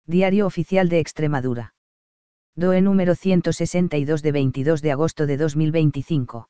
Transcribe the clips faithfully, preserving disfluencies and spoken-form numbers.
Diario Oficial de Extremadura. D O E número ciento sesenta y dos de veintidós de agosto de dos mil veinticinco.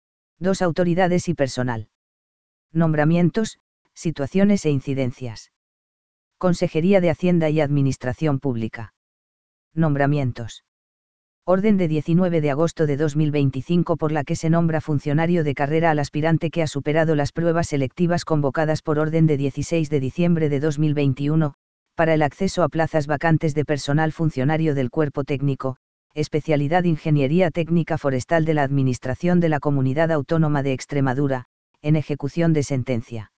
Dos autoridades y personal. Nombramientos, situaciones e incidencias. Consejería de Hacienda y Administración Pública. Nombramientos. Orden de diecinueve de agosto de dos mil veinticinco por la que se nombra funcionario de carrera al aspirante que ha superado las pruebas selectivas convocadas por orden de dieciséis de diciembre de dos mil veintiuno, para el acceso a plazas vacantes de personal funcionario del Cuerpo Técnico, especialidad Ingeniería Técnica Forestal de la Administración de la Comunidad Autónoma de Extremadura, en ejecución de sentencia.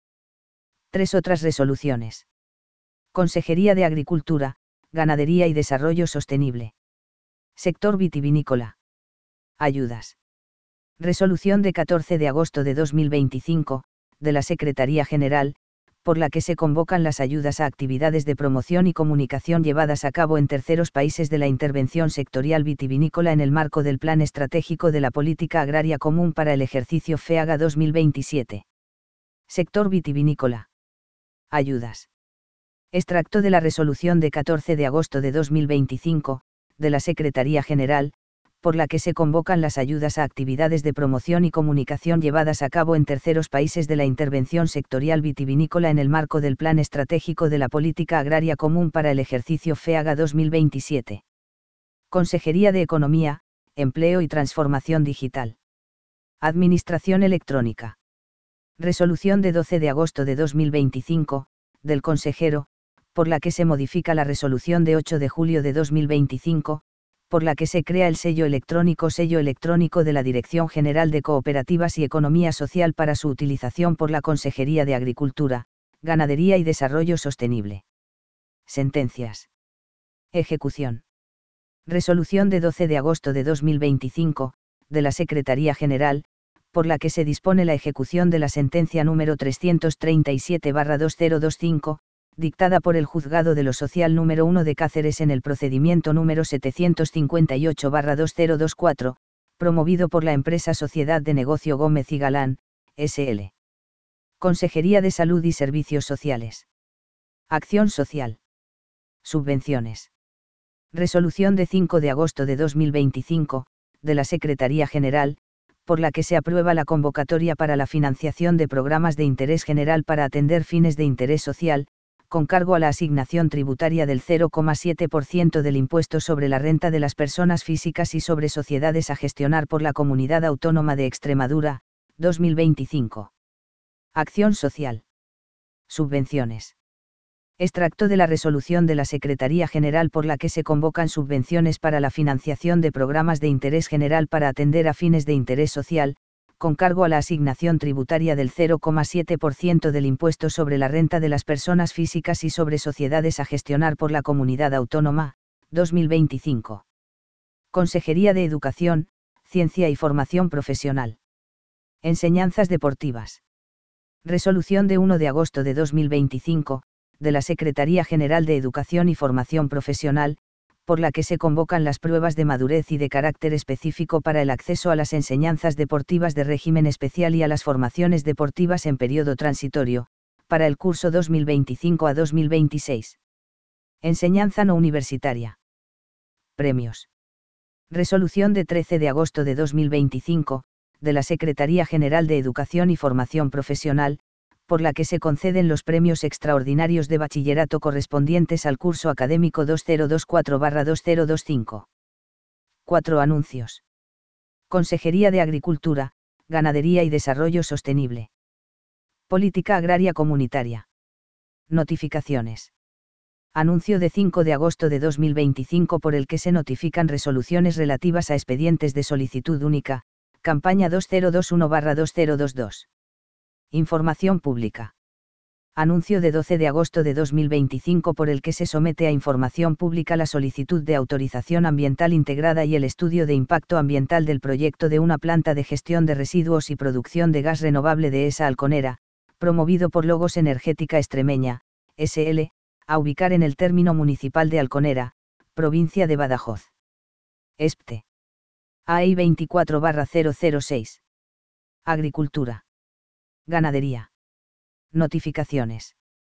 Tres otras resoluciones. Consejería de Agricultura, Ganadería y Desarrollo Sostenible. Sector vitivinícola. Ayudas. Resolución de catorce de agosto de dos mil veinticinco, de la Secretaría General, por la que se convocan las ayudas a actividades de promoción y comunicación llevadas a cabo en terceros países de la intervención sectorial vitivinícola en el marco del Plan Estratégico de la Política Agraria Común para el ejercicio FEAGA dos mil veintisiete. Sector vitivinícola. Ayudas. Extracto de la resolución de catorce de agosto de dos mil veinticinco, de la Secretaría General, por la que se convocan las ayudas a actividades de promoción y comunicación llevadas a cabo en terceros países de la intervención sectorial vitivinícola en el marco del Plan Estratégico de la Política Agraria Común para el ejercicio FEAGA dos mil veintisiete. Consejería de Economía, Empleo y Transformación Digital. Administración Electrónica. Resolución de doce de agosto de dos mil veinticinco, del consejero, por la que se modifica la resolución de ocho de julio de dos mil veinticinco, por la que se crea el sello electrónico sello electrónico de la Dirección General de Cooperativas y Economía Social para su utilización por la Consejería de Agricultura, Ganadería y Desarrollo Sostenible. Sentencias. Ejecución. Resolución de doce de agosto de dos mil veinticinco, de la Secretaría General, por la que se dispone la ejecución de la sentencia número trescientos treinta y siete barra dos mil veinticinco, dictada por el Juzgado de lo Social número uno de Cáceres en el procedimiento número setecientos cincuenta y ocho barra dos mil veinticuatro, promovido por la empresa Sociedad de Negocio Gómez y Galán, S L. Consejería de Salud y Servicios Sociales. Acción Social. Subvenciones. Resolución de cinco de agosto de dos mil veinticinco, de la Secretaría General, por la que se aprueba la convocatoria para la financiación de programas de interés general para atender fines de interés social, con cargo a la asignación tributaria del cero coma siete por ciento del impuesto sobre la renta de las personas físicas y sobre sociedades a gestionar por la Comunidad Autónoma de Extremadura, dos mil veinticinco. Acción Social. Subvenciones. Extracto de la resolución de la Secretaría General por la que se convocan subvenciones para la financiación de programas de interés general para atender a fines de interés social, con cargo a la asignación tributaria del cero coma siete por ciento del impuesto sobre la renta de las personas físicas y sobre sociedades a gestionar por la Comunidad Autónoma, dos mil veinticinco. Consejería de Educación, Ciencia y Formación Profesional. Enseñanzas deportivas. Resolución de uno de agosto de dos mil veinticinco, de la Secretaría General de Educación y Formación Profesional, por la que se convocan las pruebas de madurez y de carácter específico para el acceso a las enseñanzas deportivas de régimen especial y a las formaciones deportivas en periodo transitorio, para el curso dos mil veinticinco a dos mil veintiséis. Enseñanza no universitaria. Premios. Resolución de trece de agosto de dos mil veinticinco, de la Secretaría General de Educación y Formación Profesional, por la que se conceden los premios extraordinarios de bachillerato correspondientes al curso académico dos mil veinticuatro barra dos mil veinticinco. cuatro Anuncios. Consejería de Agricultura, Ganadería y Desarrollo Sostenible. Política Agraria Comunitaria. Notificaciones. Anuncio de cinco de agosto de dos mil veinticinco por el que se notifican resoluciones relativas a expedientes de solicitud única, campaña dos mil veintiuno barra dos mil veintidós. Información pública. Anuncio de doce de agosto de dos mil veinticinco por el que se somete a información pública la solicitud de autorización ambiental integrada y el estudio de impacto ambiental del proyecto de una planta de gestión de residuos y producción de gas renovable de ESA Alconera, promovido por Logos Energética Extremeña, S L, a ubicar en el término municipal de Alconera, provincia de Badajoz. ESPTE. A I veinticuatro barra cero cero seis. Agricultura. Ganadería. Notificaciones.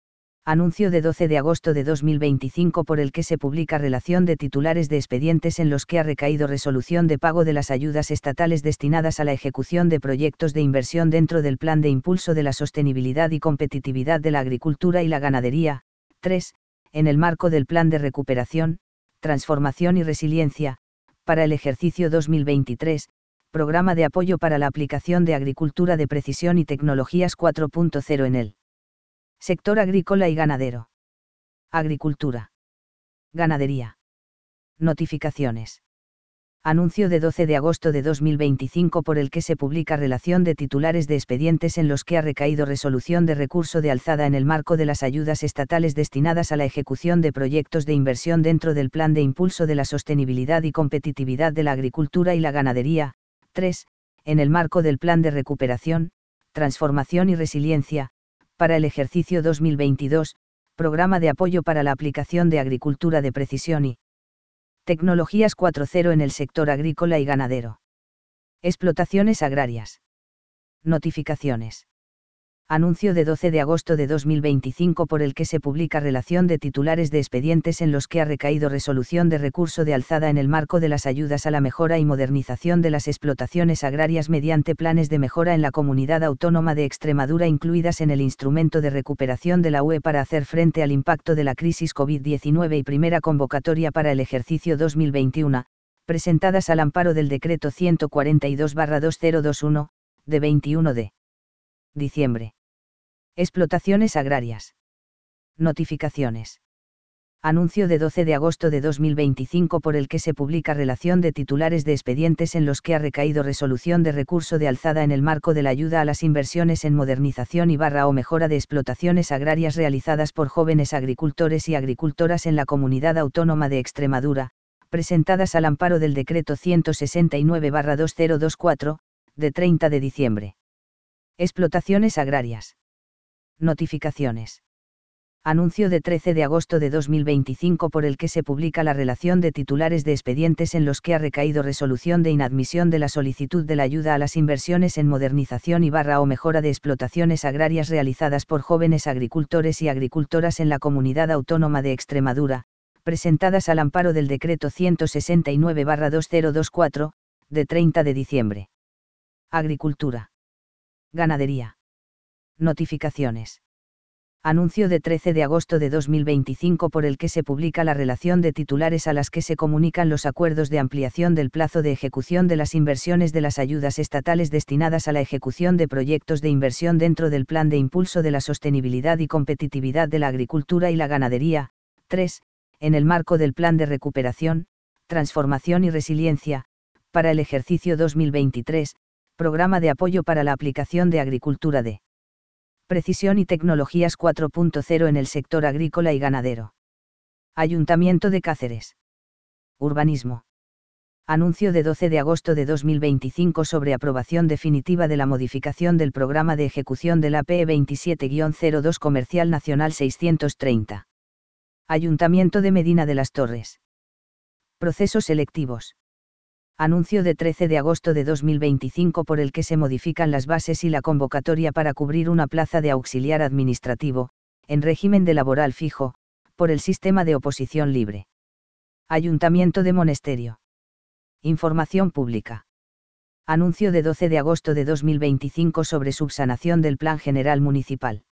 Anuncio de doce de agosto de dos mil veinticinco por el que se publica relación de titulares de expedientes en los que ha recaído resolución de pago de las ayudas estatales destinadas a la ejecución de proyectos de inversión dentro del Plan de Impulso de la Sostenibilidad y Competitividad de la Agricultura y la Ganadería. tres. En el marco del Plan de Recuperación, Transformación y Resiliencia, para el ejercicio dos mil veintitrés, Programa de Apoyo para la Aplicación de Agricultura de Precisión y Tecnologías cuatro punto cero en el sector agrícola y ganadero. Agricultura. Ganadería. Notificaciones. Anuncio de doce de agosto de dos mil veinticinco por el que se publica relación de titulares de expedientes en los que ha recaído resolución de recurso de alzada en el marco de las ayudas estatales destinadas a la ejecución de proyectos de inversión dentro del Plan de Impulso de la Sostenibilidad y Competitividad de la Agricultura y la Ganadería. tres. En el marco del Plan de Recuperación, Transformación y Resiliencia, para el ejercicio dos mil veintidós, Programa de Apoyo para la Aplicación de Agricultura de Precisión y Tecnologías cuatro punto cero en el sector agrícola y ganadero. Explotaciones agrarias. Notificaciones. Anuncio de doce de agosto de dos mil veinticinco por el que se publica relación de titulares de expedientes en los que ha recaído resolución de recurso de alzada en el marco de las ayudas a la mejora y modernización de las explotaciones agrarias mediante planes de mejora en la Comunidad Autónoma de Extremadura incluidas en el Instrumento de Recuperación de la U E para hacer frente al impacto de la crisis COVID diecinueve y primera convocatoria para el ejercicio dos mil veintiuno, presentadas al amparo del Decreto ciento cuarenta y dos barra dos mil veintiuno, de veintiuno de diciembre. Explotaciones agrarias. Notificaciones. Anuncio de doce de agosto de dos mil veinticinco por el que se publica relación de titulares de expedientes en los que ha recaído resolución de recurso de alzada en el marco de la ayuda a las inversiones en modernización y barra o mejora de explotaciones agrarias realizadas por jóvenes agricultores y agricultoras en la Comunidad Autónoma de Extremadura, presentadas al amparo del Decreto ciento sesenta y nueve barra dos mil veinticuatro, de treinta de diciembre. Explotaciones agrarias. Notificaciones. Anuncio de trece de agosto de dos mil veinticinco por el que se publica la relación de titulares de expedientes en los que ha recaído resolución de inadmisión de la solicitud de la ayuda a las inversiones en modernización y barra o mejora de explotaciones agrarias realizadas por jóvenes agricultores y agricultoras en la Comunidad Autónoma de Extremadura, presentadas al amparo del Decreto ciento sesenta y nueve barra dos mil veinticuatro, de treinta de diciembre. Agricultura. Ganadería. Notificaciones. Anuncio de trece de agosto de dos mil veinticinco por el que se publica la relación de titulares a las que se comunican los acuerdos de ampliación del plazo de ejecución de las inversiones de las ayudas estatales destinadas a la ejecución de proyectos de inversión dentro del Plan de Impulso de la Sostenibilidad y Competitividad de la Agricultura y la Ganadería. tres. En el marco del Plan de Recuperación, Transformación y Resiliencia, para el ejercicio dos mil veintitrés, Programa de Apoyo para la Aplicación de Agricultura de Precisión y Tecnologías cuatro punto cero en el sector agrícola y ganadero. Ayuntamiento de Cáceres. Urbanismo. Anuncio de doce de agosto de dos mil veinticinco sobre aprobación definitiva de la modificación del programa de ejecución de la P E veintisiete guion cero dos Comercial Nacional seiscientos treinta. Ayuntamiento de Medina de las Torres. Procesos selectivos. Anuncio de trece de agosto de dos mil veinticinco por el que se modifican las bases y la convocatoria para cubrir una plaza de auxiliar administrativo, en régimen de laboral fijo, por el sistema de oposición libre. Ayuntamiento de Monesterio. Información pública. Anuncio de doce de agosto de dos mil veinticinco sobre subsanación del Plan General Municipal.